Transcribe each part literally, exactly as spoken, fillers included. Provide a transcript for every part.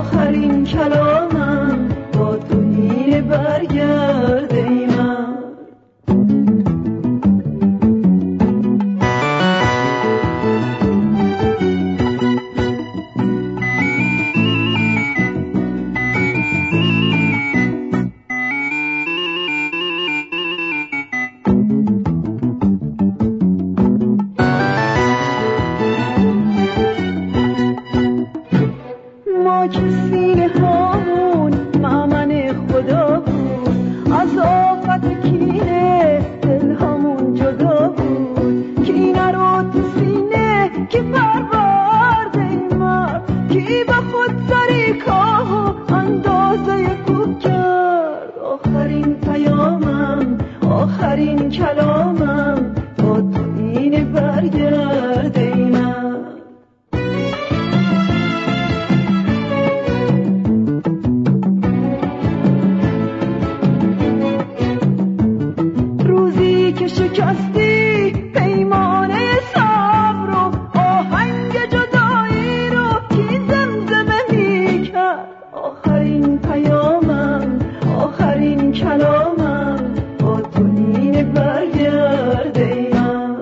آخرین کلامم با تو اینه برگرد ای من. ما که سینه هامون مأمن خدا بود، از آفت کینه دل همون جدا بود. کینه رو تو سینه کی پرورد ای مرد، کی با خود سری کاه و اندازه کوب کرد. آخرین پیامم آخرین کلامم با تو اینه برگرد ای من. که شکستی پیمانه صبر و آهنگ جدایی رو کی زمزمه میکرد. آخرین پیامم آخرین کلامم با تو اینه برگرد ای من.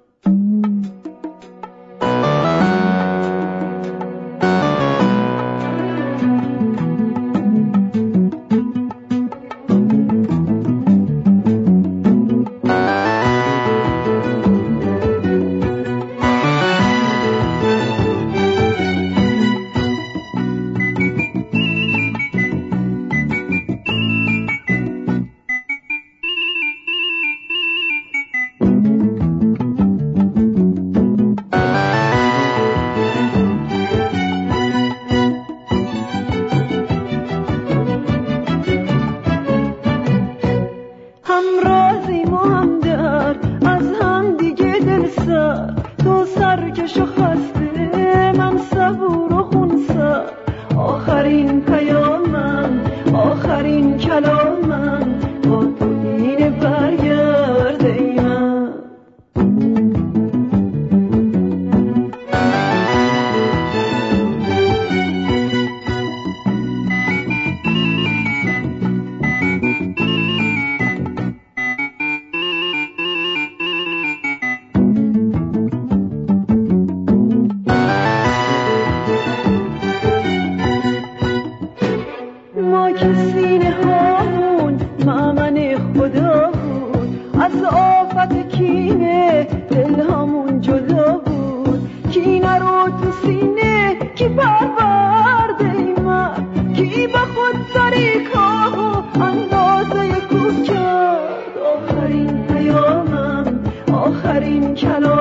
هم رازیم و هم درد از هم دیگه دل سر، تو سرکش و خسته من صبور و خونسر. آخرین پیامم آخرین کلامم با تو اینه برگرد ای من. ما که سینه هامون مأمن خدا بود، از آفت کینه دل همون جدا بود. کینه رو تو سینه کی پرورد ای مرد، کی با خود سری کاه و اندازه کوب کرد. آخرین پیامم آخرین کلام